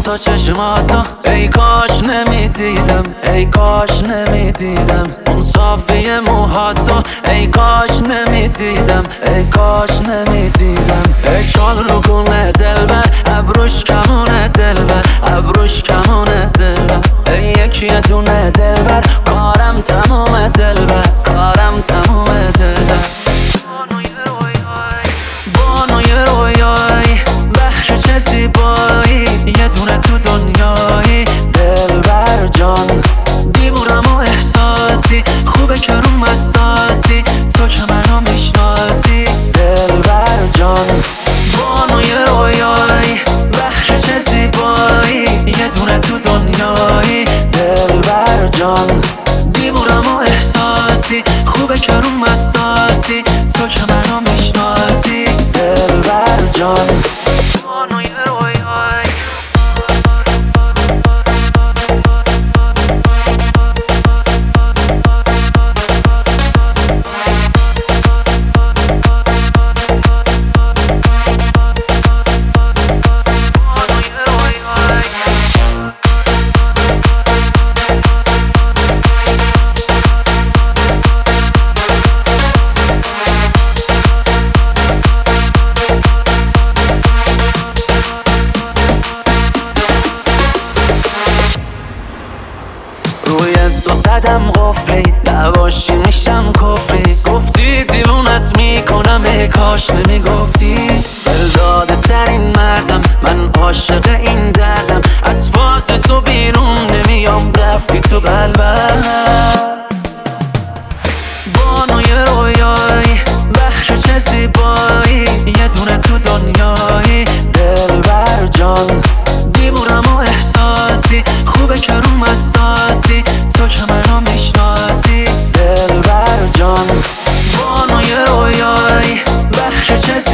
تا چشماتو ای کاش نمیدیدم، ای کاش نمیدیدم اون صافی موهاتو ای کاش نمیدیدم، ای کاش نمیدیدم. ای چال رو گونه دلبر ابروش کمونه دلبر، ابروش کمونه دلبر. ای یکی دونه دلبر کارم تمومه دلبر، کارم تمومه دلبر. بانوی رویای بخش چه زیبایی، یه دونه تو دنیایی دلبر جان. دیوونم و احساسی خوبه که رو مساسی، تو که منو میشناسی دلبر جان. بانوی رویای بخش چه زیبایی، یه دونه تو دنیایی دلبر جان. دیوونم و احساسی خوبه که رو مساسی، تو که منو میشناسی دلبر جان. بانوی رویای روی تو زدم قفلی، نباشی میشم کفری. گفتی دیوونت میکنم ای کاش نمیگفتی. دلداده ترین مردم من، عاشق این دردم. از فاز تو بیرون نمیام، رفتی تو قلبم. بانوی رویایی بخش چه زیبایی، یه دونه تو دنیایی دلبر جان. دیوونم و احساسی خوبه که رو مساسی، تو که منو میشناسی دلبر جان. بانوی رویایی بخش چه